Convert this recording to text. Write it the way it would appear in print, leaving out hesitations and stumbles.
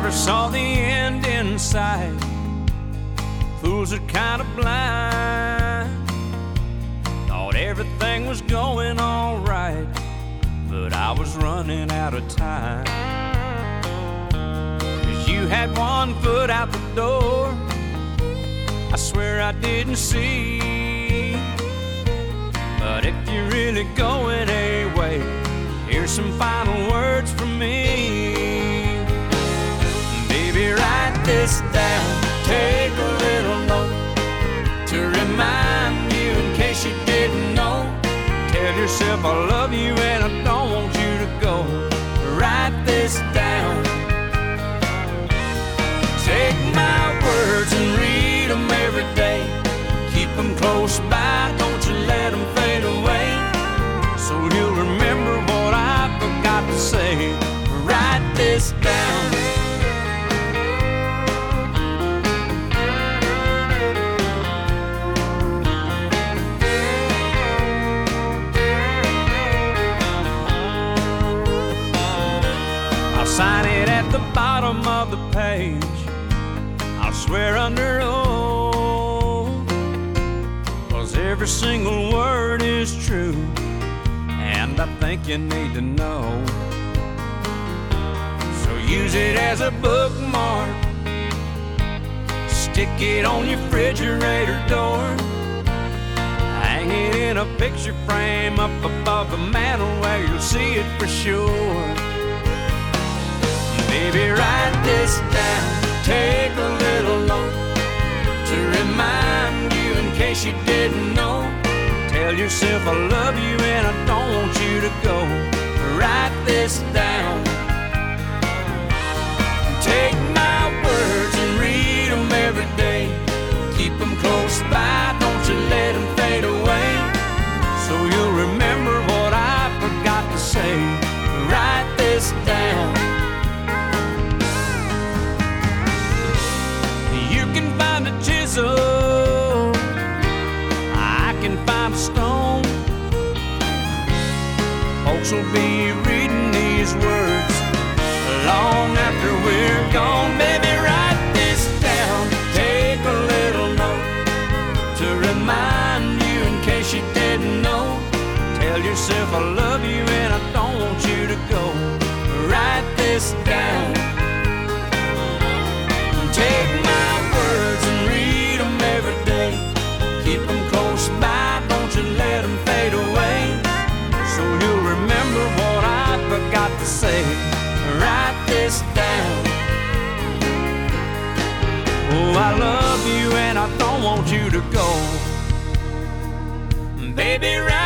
never saw the end in sight. Fools are kind of blind. Thought everything was going all right, but I was running out of time. 'Cause you had one foot out the door, I swear I didn't see. But if you're really going away, here's some final words from me. Baby, write this down, take a little note to remind you in case you didn't know. Tell yourself I love you and I don't want you to go. Write this down. Take my words and read them every day. Keep them close by, don't you let them fade away. So you'll remember what I forgot to say. Write this down. I'll sign it at the bottom of the page. I'll swear under oath, 'cause every single word is true, and I think you need to know. So use it as a bookmark, stick it on your refrigerator door, hang it in a picture frame up above the mantel where you'll see it for sure. Baby, write this down, take a little note to remind you in case you didn't know. Tell yourself I love you and I don't want you to go. Write this down. Take my words and read them every day. Keep them close by, don't you let them fade away. So you'll remember what I forgot to say. Write this down. You can find a chisel, I can find a stone. Folks will be reading these words long after we're gone. Baby, write this down, take a little note to remind you in case you didn't know. Tell yourself I love you and I don't want you to go. Write this down. Take my words and read them every day. Keep them close by, don't you let them fade away. So you'll remember what I forgot to say. Write this down. Oh, I love you and I don't want you to go. Baby,